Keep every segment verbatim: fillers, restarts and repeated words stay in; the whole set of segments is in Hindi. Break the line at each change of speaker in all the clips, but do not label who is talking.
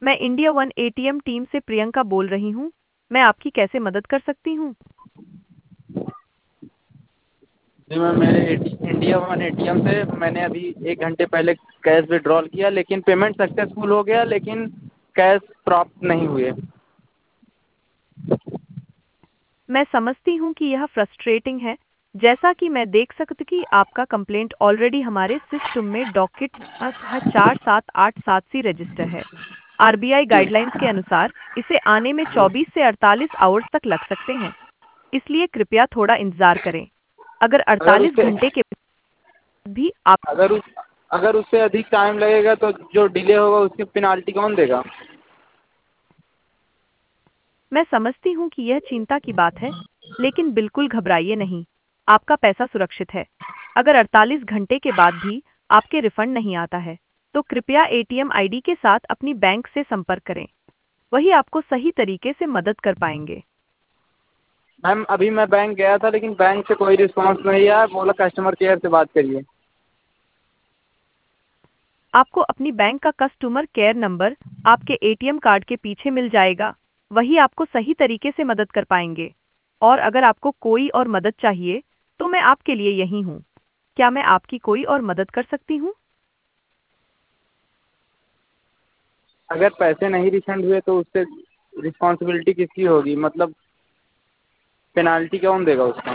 मैं इंडिया वन एटीएम टीम से प्रियंका बोल रही हूँ। मैं आपकी कैसे मदद कर सकती हूँ?
जी मैम, मेरे इंडिया वन एटीएम से मैंने अभी एक घंटे पहले कैश विड्रॉल किया, लेकिन पेमेंट सक्सेसफुल हो गया, लेकिन कैश प्राप्त नहीं हुए।
मैं समझती हूँ कि यह फ्रस्ट्रेटिंग है। जैसा कि मैं देख सकती कि आपका कंप्लेंट ऑलरेडी हमारे सिस्टम में डॉकेट चार सात आठ सात सी रजिस्टर है। आरबीआई
जी
गाइडलाइंस के अनुसार इसे आने में
जी।
चौबीस से अड़तालीस आवर्स तक लग सकते हैं, इसलिए कृपया थोड़ा इंतजार करें। अगर
अगर
अड़तालीस
उससे
घंटे के बाद भी आप
अगर उस अगर उससे अधिक टाइम लगेगा तो जो डिले होगा उसकी पेनाल्टी कौन देगा?
मैं समझती हूँ कि यह चिंता की बात है, लेकिन बिल्कुल घबराइए नहीं। आपका पैसा सुरक्षित है। अगर अड़तालीस घंटे के बाद भी आपके रिफंड नहीं आता है, तो कृपया एटीएम आईडी के साथ अपनी बैंक से संपर्क करें। वही आपको सही तरीके से मदद कर पाएंगे।
मैम, अभी मैं बैंक गया था, लेकिन बैंक से कोई रिस्पांस नहीं आया। बोला कस्टमर केयर से बात करिए।
आपको अपनी बैंक का कस्टमर केयर नंबर आपके एटीएम कार्ड के पीछे मिल जाएगा। वही आपको सही तरीके से मदद कर पाएंगे। और अगर आपको कोई और मदद चाहिए, तो मैं आपके लिए यहीं हूँ। क्या मैं आपकी कोई और मदद कर सकती हूँ?
अगर पैसे नहीं रिफंड हुए तो उससे रिस्पॉन्सिबिलिटी किसकी होगी? मतलब पेनाल्टी कौन देगा उसका?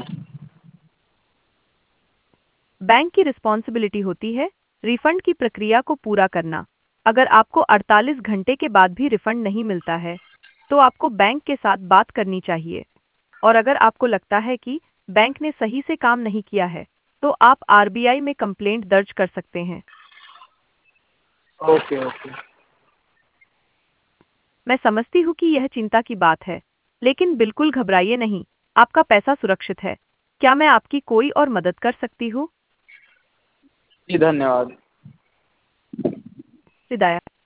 बैंक की रिस्पॉन्सिबिलिटी होती है रिफंड की प्रक्रिया को पूरा करना। अगर आपको अड़तालीस घंटे के बाद भी रिफंड नहीं मिलता है, तो आपको बैंक के साथ बात करनी चाहिए। और अगर आपको लगता है कि बैंक ने सही से काम नहीं किया है, तो आप आरबीआई में कंप्लेंट दर्ज कर सकते हैं।
Okay okay.
मैं समझती हूँ कि यह चिंता की बात है, लेकिन बिल्कुल घबराइए नहीं। आपका पैसा सुरक्षित है। क्या मैं आपकी कोई और मदद कर सकती हूँ?
जी धन्यवाद।
हिदायत